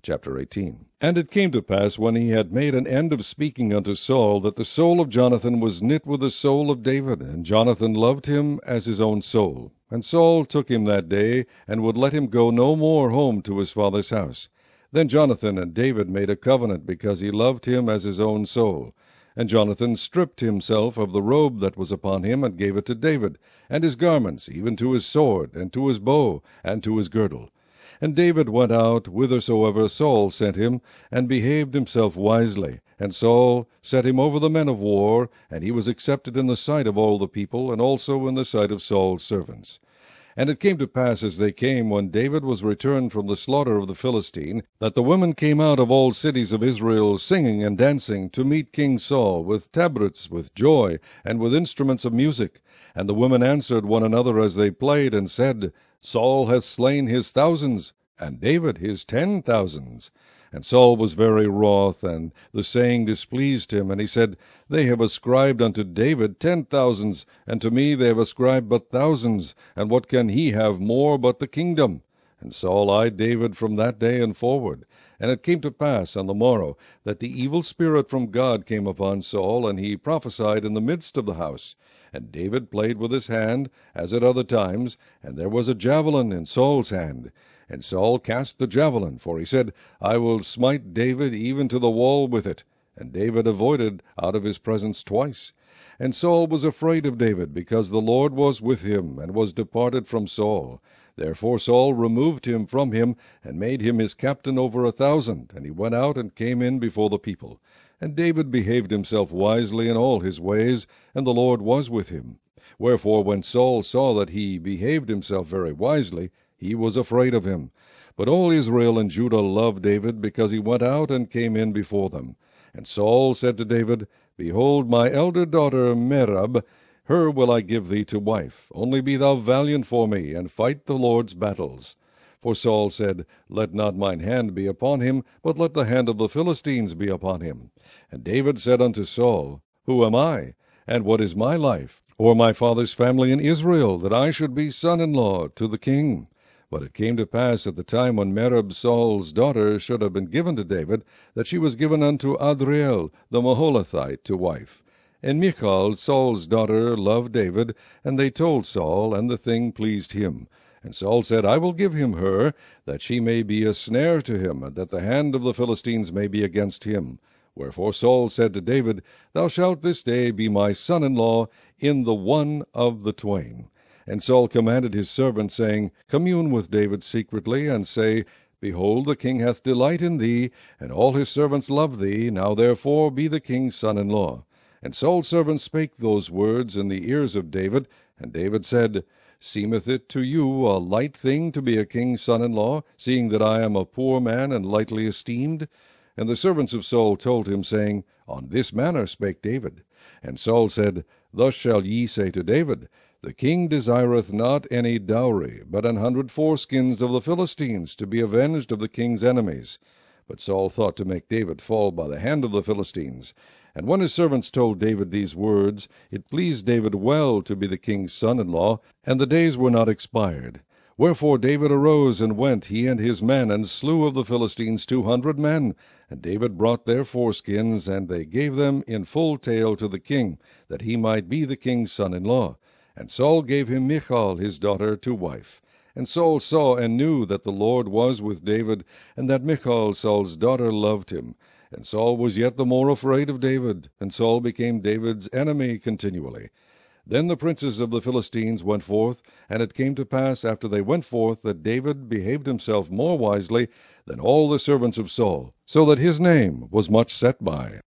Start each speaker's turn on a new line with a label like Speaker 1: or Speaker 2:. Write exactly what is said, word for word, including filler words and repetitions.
Speaker 1: Chapter eighteen. And it came to pass, when he had made an end of speaking unto Saul, that the soul of Jonathan was knit with the soul of David, and Jonathan loved him as his own soul. And Saul took him that day, and would let him go no more home to his father's house. Then Jonathan and David made a covenant, because he loved him as his own soul. And Jonathan stripped himself of the robe that was upon him, and gave it to David, and his garments, even to his sword, and to his bow, and to his girdle. And David went out whithersoever Saul sent him, and behaved himself wisely. And Saul set him over the men of war, and he was accepted in the sight of all the people, and also in the sight of Saul's servants. And it came to pass, as they came, when David was returned from the slaughter of the Philistine, that the women came out of all cities of Israel, singing and dancing, to meet King Saul, with tabrets, with joy, and with instruments of music. And the women answered one another as they played, and said, Saul hath slain his thousands, and David his ten thousands. And Saul was very wroth, and the saying displeased him. And he said, They have ascribed unto David ten thousands, and to me they have ascribed but thousands. And what can he have more but the kingdom? And Saul eyed David from that day and forward. And it came to pass on the morrow that the evil spirit from God came upon Saul, and he prophesied in the midst of the house. And David played with his hand, as at other times, and there was a javelin in Saul's hand. And Saul cast the javelin, for he said, I will smite David even to the wall with it. And David avoided out of his presence twice. And Saul was afraid of David, because the Lord was with him, and was departed from Saul. Therefore Saul removed him from him, and made him his captain over a thousand. And he went out and came in before the people. And David behaved himself wisely in all his ways, and the Lord was with him. Wherefore when Saul saw that he behaved himself very wisely, he was afraid of him. But all Israel and Judah loved David, because he went out and came in before them. And Saul said to David, Behold, my elder daughter Merab, her will I give thee to wife. Only be thou valiant for me, and fight the Lord's battles. For Saul said, Let not mine hand be upon him, but let the hand of the Philistines be upon him. And David said unto Saul, Who am I, and what is my life, or my father's family in Israel, that I should be son-in-law to the king? But it came to pass at the time when Merab Saul's daughter should have been given to David, that she was given unto Adriel the Maholathite to wife. And Michal, Saul's daughter, loved David, and they told Saul, and the thing pleased him. And Saul said, I will give him her, that she may be a snare to him, and that the hand of the Philistines may be against him. Wherefore Saul said to David, Thou shalt this day be my son-in-law in the one of the twain. And Saul commanded his servants, saying, Commune with David secretly, and say, Behold, the king hath delight in thee, and all his servants love thee. Now therefore be the king's son-in-law. And Saul's servants spake those words in the ears of David. And David said, Seemeth it to you a light thing to be a king's son-in-law, seeing that I am a poor man and lightly esteemed? And the servants of Saul told him, saying, On this manner spake David. And Saul said, Thus shall ye say to David, The king desireth not any dowry, but an hundred foreskins of the Philistines, to be avenged of the king's enemies. But Saul thought to make David fall by the hand of the Philistines. And when his servants told David these words, it pleased David well to be the king's son-in-law, and the days were not expired. Wherefore David arose and went, he and his men, and slew of the Philistines two hundred men. And David brought their foreskins, and they gave them in full tale to the king, that he might be the king's son-in-law. And Saul gave him Michal his daughter to wife. And Saul saw and knew that the Lord was with David, and that Michal Saul's daughter loved him. And Saul was yet the more afraid of David, and Saul became David's enemy continually. Then the princes of the Philistines went forth, and it came to pass after they went forth that David behaved himself more wisely than all the servants of Saul, so that his name was much set by.